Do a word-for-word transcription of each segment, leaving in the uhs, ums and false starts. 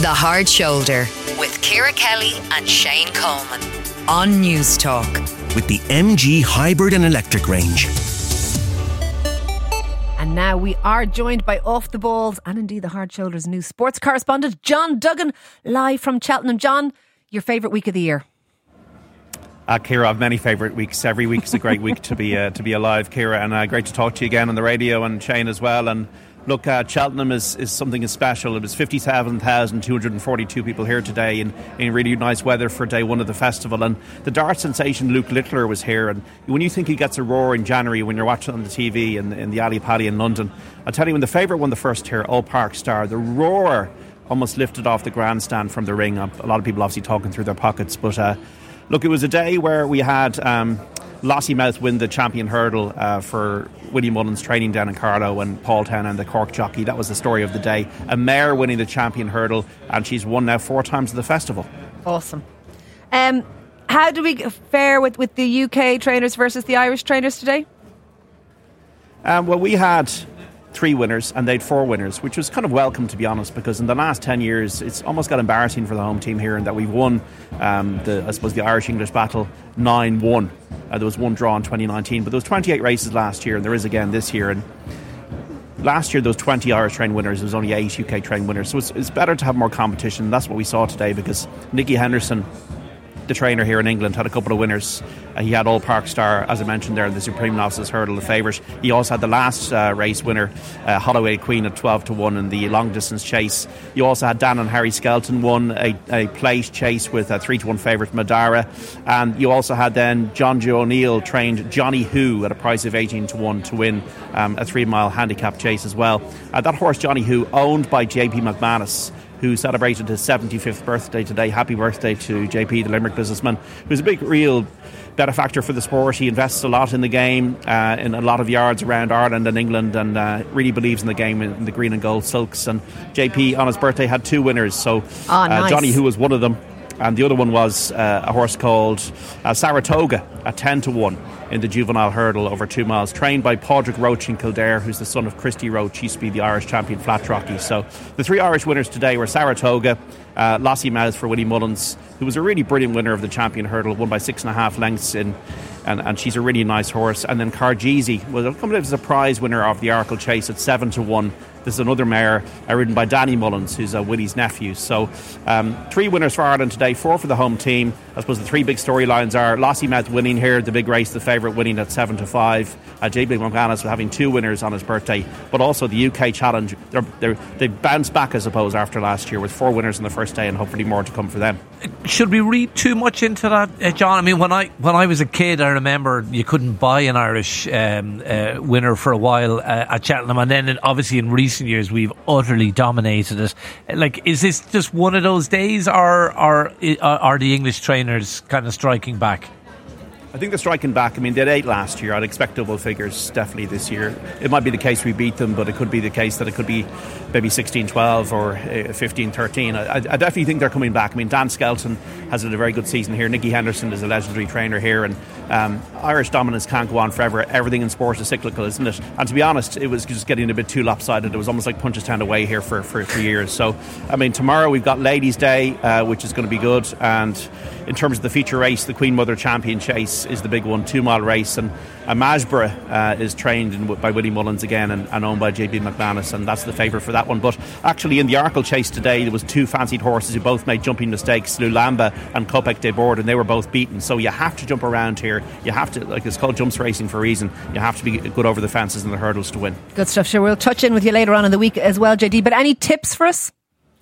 The Hard Shoulder with Ciara Kelly and Shane Coleman on News Talk. With the M G hybrid and electric range. And now we are joined by Off the Balls and indeed the Hard Shoulders new sports correspondent John Duggan, live from Cheltenham. John, your favourite week of the year? Uh, Ciara, I have many favourite weeks. Every week is a great week to be uh, to be alive, Ciara, and uh, great to talk to you again on the radio, and Shane as well. And look, uh, Cheltenham is, is something special. It was fifty-seven thousand two hundred forty-two people here today in, in really nice weather for day one of the festival. And the dart sensation Luke Littler was here. And when you think he gets a roar in January when you're watching on the T V in, in the Ali Pali in London, I'll tell you, when the favourite won the first here, All Park Star, the roar almost lifted off the grandstand from the ring. A lot of people obviously talking through their pockets. But uh, look, it was a day where we had Um, Lossiemouth win the champion hurdle uh, for Willie Mullins training down in Carlow, and Paul Townend, the Cork jockey. That was the story of the day. A mare winning the champion hurdle, and she's won now four times at the festival. Awesome. Um, how do we fare with, with the U K trainers versus the Irish trainers today? Um, well, we had three winners and they'd four winners, which was kind of welcome, to be honest, because in the last ten years it's almost got embarrassing for the home team here, in that we've won um, the I suppose the Irish-English battle nine one. Uh, there was one draw in twenty nineteen, but there was twenty-eight races last year, and there is again this year. And last year there was twenty Irish trained winners, there was only eight U K trained winners, so it's, it's better to have more competition. That's what we saw today, because Nicky Henderson, the trainer here in England, had a couple of winners. Uh, he had All Park Star, as I mentioned there, in the Supreme Novices Hurdle, the favourite. He also had the last uh, race winner, uh, Holloway Queen, at twelve to one in the long distance chase. You also had Dan and Harry Skelton won a, a plate chase with a three to one favourite, Madara. And you also had then John Joe O'Neill trained Johnny Who at a price of eighteen to one to win um, a three mile handicap chase as well. Uh, that horse, Johnny Who, owned by J P McManus, who celebrated his seventy-fifth birthday today. Happy birthday to J P, the Limerick businessman, who's a big, real benefactor for the sport. He invests a lot in the game, uh, in a lot of yards around Ireland and England, and uh, really believes in the game, in the green and gold silks. And J P, on his birthday, had two winners. So oh, nice. uh, Johnny Who was one of them, and the other one was uh, a horse called uh, Saratoga at ten to one in the juvenile hurdle over two miles, trained by Padraig Roach in Kildare, who's the son of Christy Roach. He used to be the Irish champion flat jockey. So the three Irish winners today were Saratoga, uh, Lossiemouth for Willie Mullins, who was a really brilliant winner of the champion hurdle, won by six and a half lengths in, and, and she's a really nice horse. And then Cargeezy was a kind of a surprise winner of the Arkle Chase at seven to one. This is another mare uh, ridden by Danny Mullins, who's uh, Willie's nephew. So um, three winners for Ireland today, four for the home team. I suppose the three big storylines are Lossiemouth winning here, the big race, the favourite winning at seven to five. Uh, J P McManus having two winners on his birthday, but also the U K Challenge. They're, they're, they bounced back, I suppose, after last year with four winners on the first day, and hopefully more to come for them. Should we read too much into that, uh, John? I mean, when I when I was a kid, I remember you couldn't buy an Irish um, uh, winner for a while uh, at Cheltenham, and then in, obviously in recent years we've utterly dominated it. Like, is this just one of those days, or are are the English trainers kind of striking back? I think they're striking back. I mean, they had eight last year. I'd expect double figures definitely this year. It might be the case we beat them, but it could be the case that it could be maybe sixteen twelve or fifteen thirteen. I, I definitely think they're coming back. I mean, Dan Skelton has had a very good season here. Nicky Henderson is a legendary trainer here, and um, Irish dominance can't go on forever. Everything in sport is cyclical, isn't it? And to be honest, it was just getting a bit too lopsided. It was almost like Punchestown away here for, for, for years. So, I mean, tomorrow we've got Ladies' Day, uh, which is going to be good. And in terms of the feature race, the Queen Mother Champion Chase is the big one, two mile race, and uh, Masborough uh, is trained in, by Willie Mullins again, and, and owned by J P McManus, and that's the favourite for that one. But actually in the Arkle Chase today there was two fancied horses who both made jumping mistakes, Lulamba and Kopek de Board, and they were both beaten. So you have to jump around here. You have to, like, it's called jumps racing for a reason. You have to be good over the fences and the hurdles to win. Good stuff. Sure, we'll touch in with you later on in the week as well, J D, but any tips for us?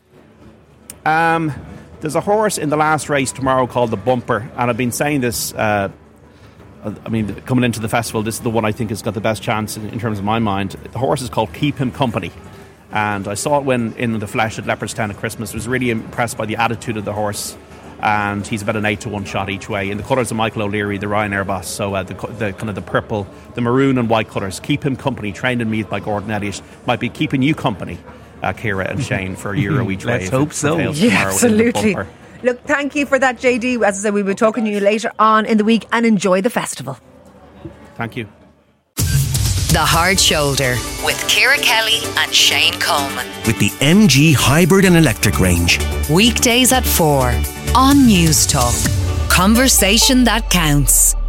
Um There's a horse in the last race tomorrow called the Bumper, and I've been saying this, uh, I mean, coming into the festival, this is the one I think has got the best chance in, in terms of my mind. The horse is called Keep Him Company, and I saw it when in the flesh at Leopardstown at Christmas. I was really impressed by the attitude of the horse, and he's about an eight to one shot each way in the colours of Michael O'Leary, the Ryanair boss. So uh, the, the kind of the purple, the maroon and white colours. Keep Him Company, trained in Meath by Gordon Elliott, might be keeping you company, uh, Ciara and Shane, for a euro each way. Let's hope so. Yeah, absolutely. Look, thank you for that, J D. As I said, we'll be talking to you later on in the week, and enjoy the festival. Thank you. The Hard Shoulder with Ciara Kelly and Shane Coleman. With the M G Hybrid and Electric range. Weekdays at four on News Talk. Conversation that counts.